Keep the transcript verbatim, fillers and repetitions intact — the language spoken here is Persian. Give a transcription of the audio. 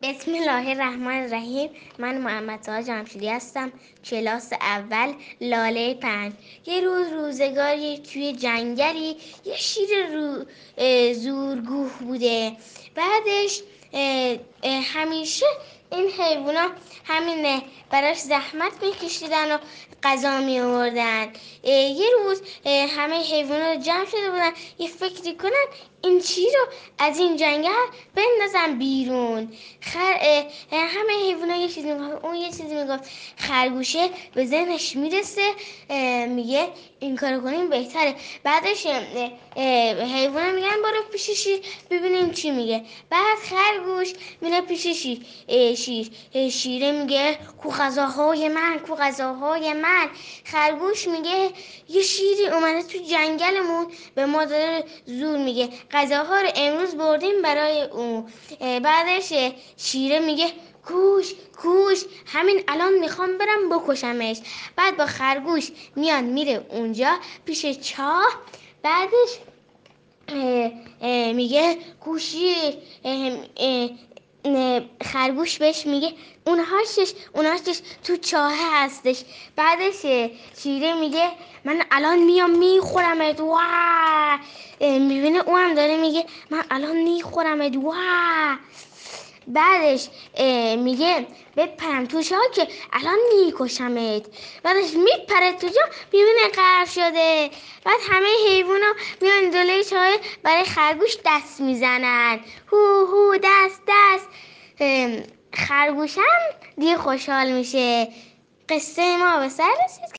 بسم الله الرحمن الرحیم. من محمد طاها جمشیدی هستم، کلاس اول لاله پنج. یه روز روزگاری توی جنگلی یه شیر رو زورگوه بوده. بعدش اه، اه، همیشه این حیوونا همین براش زحمت میکشیدن و غذا می آوردن. یه روز همه حیوونا جمع شده بودن یه فکری کنن این چی رو از این جنگل بندازن بیرون. خر... همه حیوونا یه چیزی میگفت، اون یه چیزی میگفت. خرگوشه به ذهنش میرسه، میگه این کارو کنیم بهتره. بعدش حیوونا میگن برو پیش شیر ببینیم چی میگه. بعد خرگوش میره پیش شیر. شیر شیره میگه کو غذاهای من، کو غذاهای من. خرگوش میگه یه شیری اومده تو جنگلمون به ما داره زور میگه، غذاها رو امروز بردیم برای اون. بعدش شیره میگه کوش کوش همین الان میخوام برم بکشمش. بعد با خرگوش میان میره اونجا پیش چاه. بعدش اه اه میگه کوشی خرگوش بهش میگه اونهاشش اونهاشش تو چاه هستش. بعدش شیره میگه من الان میام میخورمت. واه میبینه اون هم داره میگه من الان میخورمت. واه بعدش میگه بپرم تو چاه که الان میکشمت. بعدش میپره تو چاه میبینه غرق شده. بعد همه حیوونا میان جلوی چاه برای خرگوش دست میزنن، هو هو دست دست. خرگوشم دیگه خوشحال میشه. قصه ما به سر رسید.